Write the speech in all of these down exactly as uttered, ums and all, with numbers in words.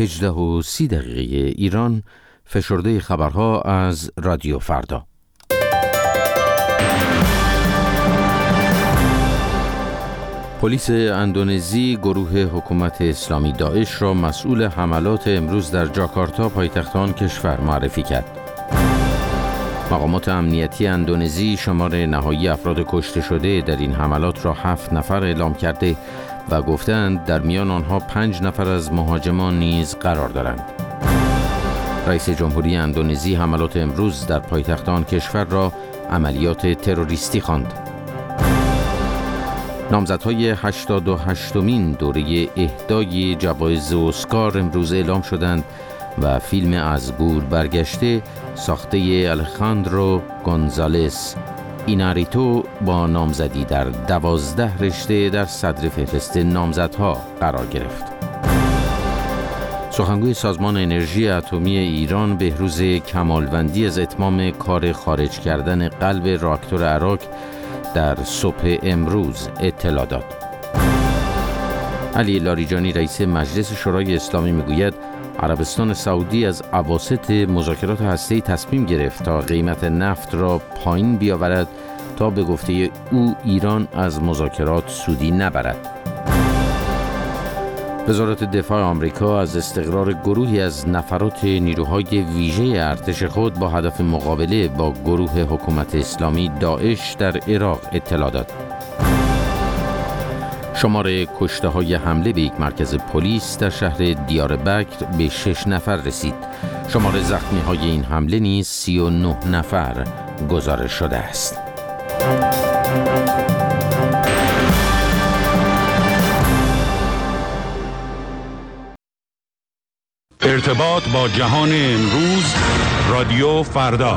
هجده و سی دقیقه ایران، فشرده خبرها از رادیو فردا. پلیس اندونزی گروه حکومت اسلامی داعش را مسئول حملات امروز در جاکارتا پایتخت آن کشور معرفی کرد. مقامات امنیتی اندونزی شمار نهایی افراد کشته شده در این حملات را هفت نفر اعلام کرده و گفتند در میان آنها پنج نفر از مهاجمان نیز قرار دارند. رئیس جمهوری اندونزی حملات امروز در پایتخت آن کشور را عملیات تروریستی خواند. نامزدهای هشتاد و هشتمین دوره اهدای جوایز اسکار امروز اعلام شدند و فیلم از گور برگشته ساخته الخاندرو گونزالس ایناریتو با نامزدی در دوازده رشته در صدر فهرست نامزدها قرار گرفت. سخنگوی سازمان انرژی اتمی ایران بهروز کمالوندی از اتمام کار خارج کردن قلب راکتور عراق در صبح امروز اطلاع داد. علی لاریجانی رئیس مجلس شورای اسلامی میگوید عربستان سعودی از اواسط مذاکرات هسته‌ای تصمیم گرفت تا قیمت نفت را پایین بیاورد تا به گفته او ایران از مذاکرات سودی نبرد. وزارت دفاع آمریکا از استقرار گروهی از نفرات نیروهای ویژه ارتش خود با هدف مقابله با گروه حکومت اسلامی داعش در عراق اطلاع داد. شمار کشته‌های حمله به یک مرکز پلیس در شهر دیاربکر به شش نفر رسید. شمار زخمی‌های این حمله نیز سی و نه نفر گزارش شده است. ارتباط با جهان امروز، رادیو فردا.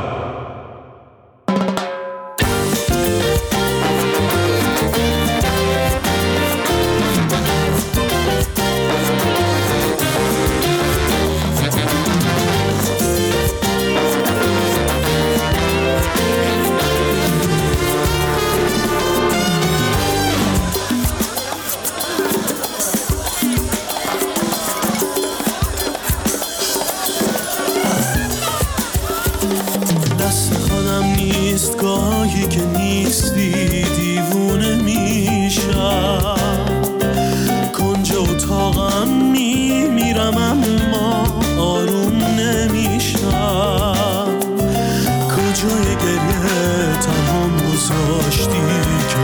گاهی که نیستی دیوونه میشم، کنج اتاقم میمیرم اما آروم نمیشم. کجای گریه تمام گذاشتی که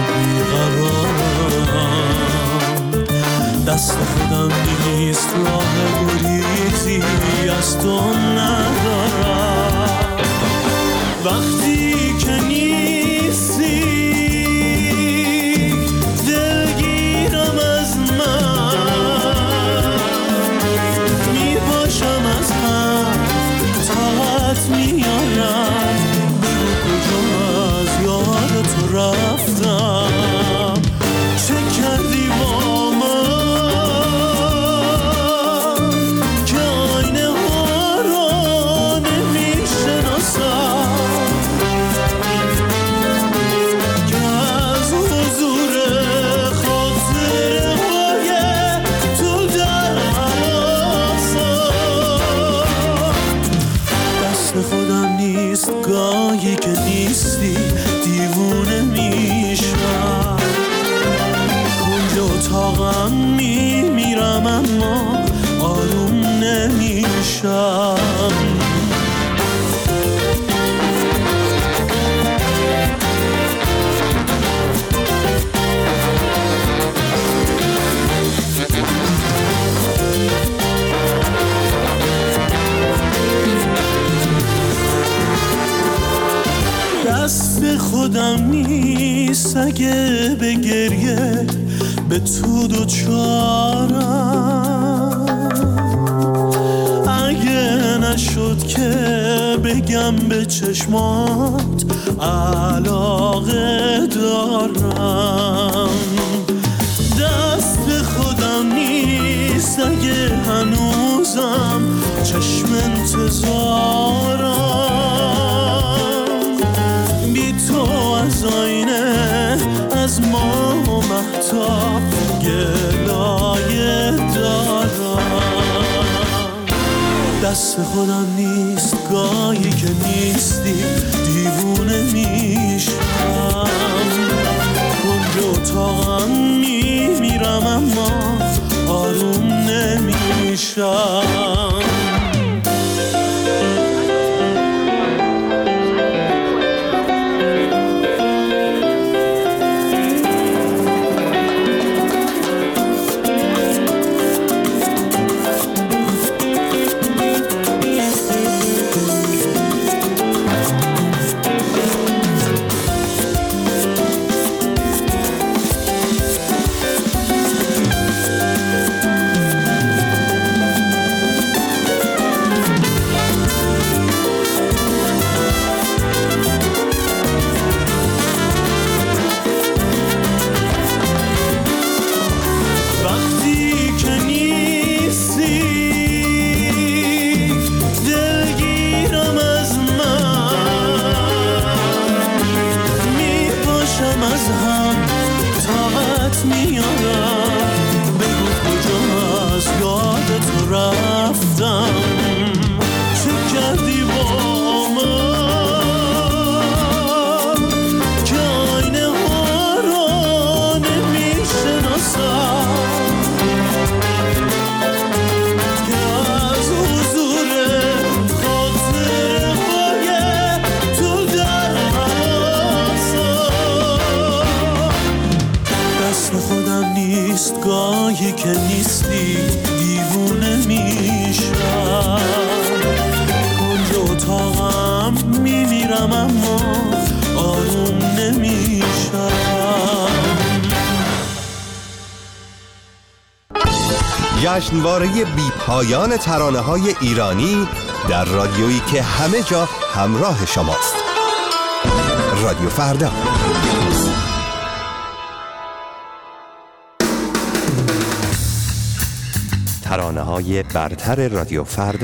بیقرارم، دست خودم نیست راه گریزی از تو ندارم. وقتی که نیستی دلگیرم از من، میپاشم از هم طاقت میارم، بگو کجا از یاد تو رفتم، چه کردی با من که آینه ها رو نمیشناسم. گاهی که نیستی دیوونه میشم، کنج اتاقم میمیرم اما آروم نمیشم. دست خودم نیست اگه به گریه به تو دوچارم، اگه نشد که بگم به چشمات علاقه دارم. دست خودم نیست اگه هنوزم چشم انتظارم، بی تو از آینه از ما و مهتاب گلایه دارم. دست خودم نیست گاهی که نیستی دیوونه میشم، کنج اتاقم میمیرم اما آروم نمیشم. گاهی که نیستی دیوونه میشم، کنج اتاقم میمیرم اما آروم نمیشم. جشنواره بی پایان ترانه‌های ایرانی در رادیویی که همه جا همراه شماست. رادیو فردا. ترانه‌های برتر رادیو فردا.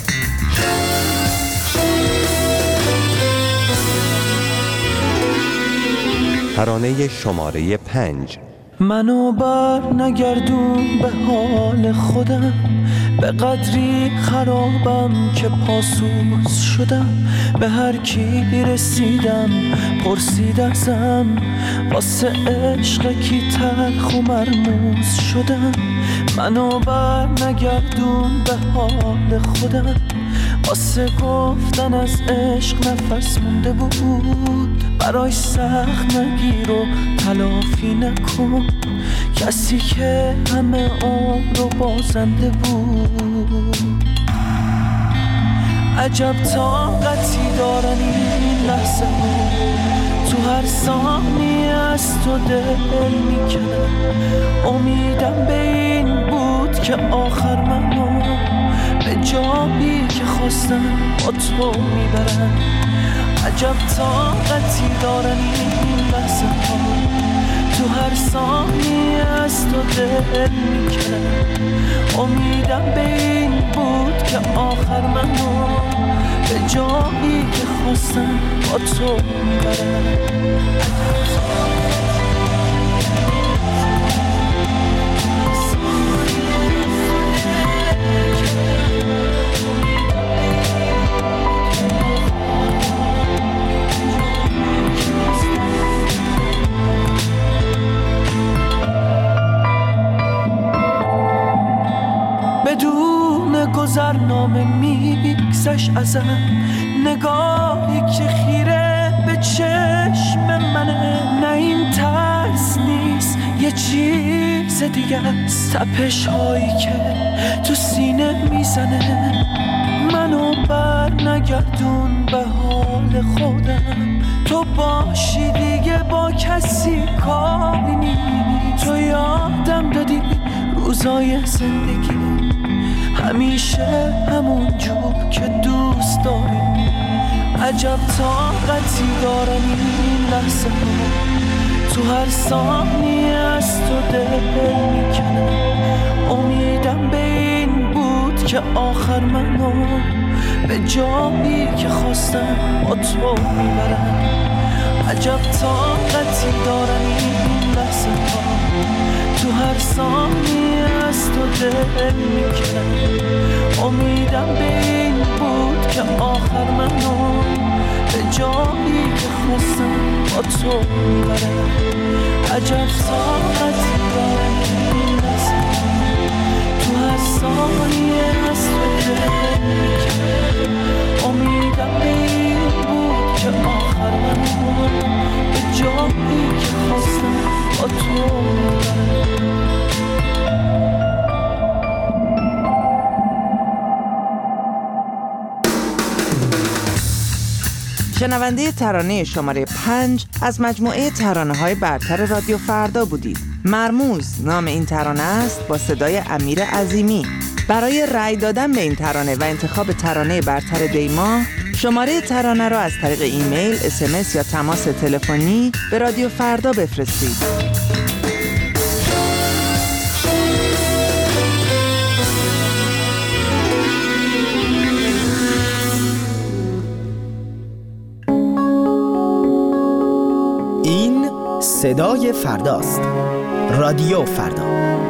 ترانه شماره پنج. منو بر نگردون به حال خودم، به قدری خرابم که پاسوس شدم، به هر کی رسیدم پرسید ازم، واسه عشق کی تلخ و مرموز شدم. منو بر نگردون به حال خودم، واسه گفتن از عشق نفس مونده بود، برای سخت نگیر و تلافی نکن، کسی که همه عمر رو بازنده بود. عجب طاقتی دارن این لحظه ها، تو هر ثانیه از تو دل میکنم، امیدم به این بود که آخر منو به جایی که خواستم با تو میبرم. عجب طاقتی دارن این لحظه ها، تو هر ثانیه از تو دل میکنم، امیدم به این بود که آخر منو به جایی که خواستم با تو میبرم. بدون گذرنامه میگذشت ازم، نگاهی که خیره به چشم منه، نه این ترس نیست یه چیز دیگه است، تپش هایی که تو سینه میزنه. منو بر نگردون به حال خودم، تو باشی دیگه با کسی کاری نیست، تو یادم دادی روزای زندگی همیشه همون جور که دوست داری. عجب طاقتی دارن این لحظه ها، تو هر ثانیه از تو دل میکنم، امیدم به این بود که آخر منو به جایی که خواستم با تو میبرم. عجب طاقتی دارن این لحظه ها، تو هر ثانیه از تو دل میکنم، امیدم به با تو میبرم. عجب ساعتی دارم این لحظه تو هر ثانیه از تو دل میکنم. امیدم به این بود که آخر من به جایی که خواستم با تو میبرم. شنونده ترانه شماره پنج از مجموعه ترانه های برتر رادیو فردا بودید. مرموز نام این ترانه است با صدای امیر عظیمی. برای رأی دادن به این ترانه و انتخاب ترانه برتر دیما شماره ترانه را از طریق ایمیل، اس ام اس یا تماس تلفنی به رادیو فردا بفرستید. صدای فرداست. رادیو فردا.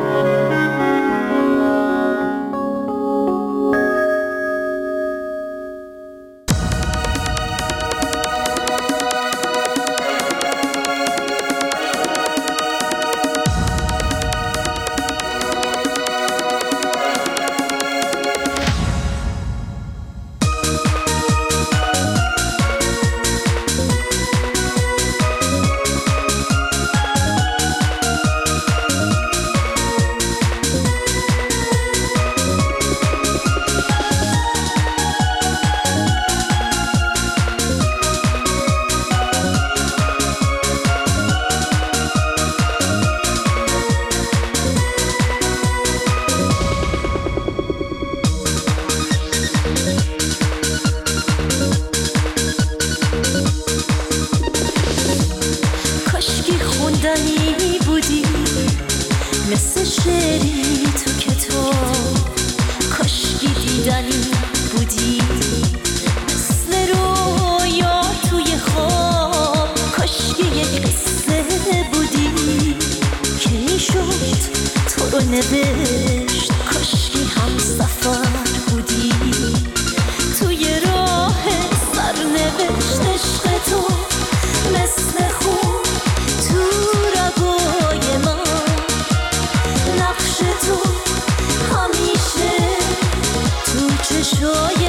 بودی مثل شعری تو کتاب، کاشکی دیدنی بودی مثل رویا توی خواب، کاشکی یک قصه بودی که میشد تو رو نوشت، کاشکی هم سفر بودی توی راه سرنوشت عشق تو مثل خون تو رگای من، نقش تو همیشه تو چشای